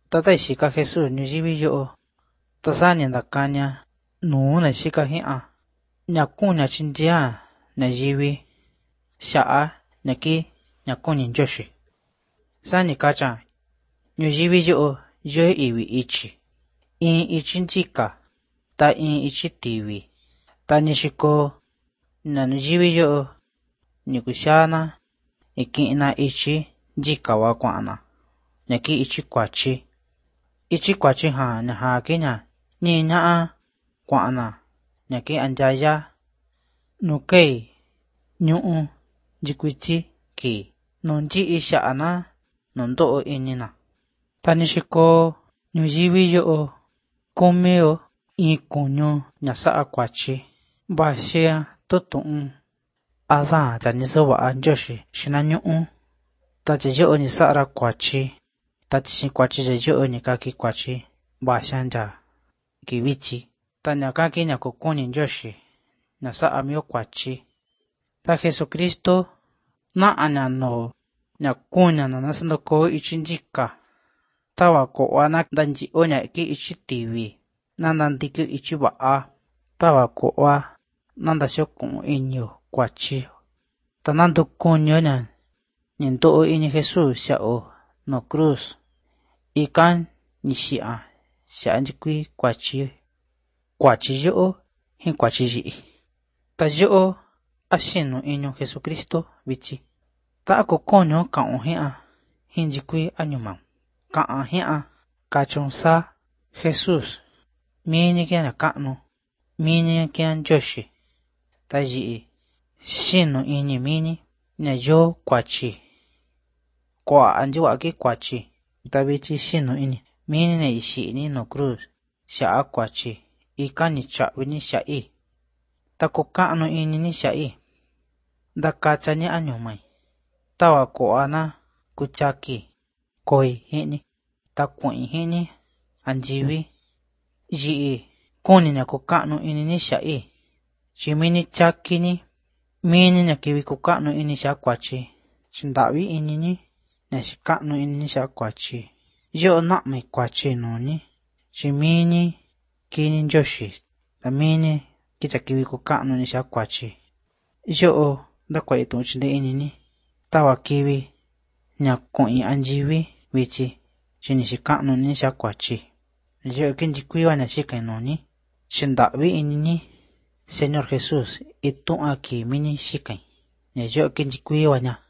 Tata shika Jesus nyuyivi yo'o. Tasani ndakanya nuu na shika hi'a. Nyakunya chindia na yivi. Sha'a naki nyakunya njoshi. Sani kacha nyuyivi yo'o yoe iwi ichi. In ichi nchika. Ta in ichi tiwi. Ta nishiko na nyuyivi yo'o nikushana ikina ichi njika wa kwaana. Naki ichi kwachi. Ichi kwachi haa na haa kenya ni naa kwaana. Naki anjaya nukei nyuu jikwiti ki nunji isha ana nundoo inina. Tanishiko nyuyivi yo'o kumeo ikunyo nyasaa kwachi. Bashia tutu'un adha janisawa anjoshi shina nyuu. Tachi yo'o nisara kwachi. Tachi kwachi yo'o nikaki kwachi. Bashanja kiwichi. Tanyakaki nyakukuni njoshi. Nasaa mio kwachi. Ta Jesucristo na anano nyakunya na nasandoko ichinjika. Tawa koa na danji onya ki ichi tiwi. Nandandiki ichi waa. Tawa koa nandashokun inyo kwachi. Tanandukunyo na nindoo ini Jesus shao no cruz. Ikan nishia. Sha njikwi kwachi. Kwachi yo'o hin kwachi yi. Ta yo'o ashinu inyo Jesucristo vichi. Ta ako konyo kaon hi'a. Hin njikwi anyumam. Kaan hi'a. Kachonsa Jesus. Mini kia kano. Mini kia njoshi. Ta yi. Shinu ini mini. Na yo kwachi. Kwa anjiwa ki kwachi. Ta vichi shinu ini. Mini na ishi ni no cruz. Sha kwachi. Ika ni chawi ni sha'i. Ta kukano ini ni sha'i. Da kacha ni anyumai. Tawa koa na kuchaki. Koi hini. Ta kui hini. Anjiwi. Yi. Kuni na kukano ini ni sha'i. Shimini chaki ni. Mini na kiwi kukano ini sha kwachi. Chindawi ini ni. Na shikano ini ni sha kwachi. Yo na me kwachi no ni. Shimini. Kini njoshi. Ta mini. Kicha kiwi kukano ni sha kwachi. Yo da kwa ito uchinde ini ni. Tawa kiwi. Nyakoi anjiwi. Vichi. Shini shikano ni sha kwachi. Yo kinjikwiwa na shika ino ni. Chindawi ini ni. Señor Jesus. Ito aki mini shika. Yo kinjikwiwa na.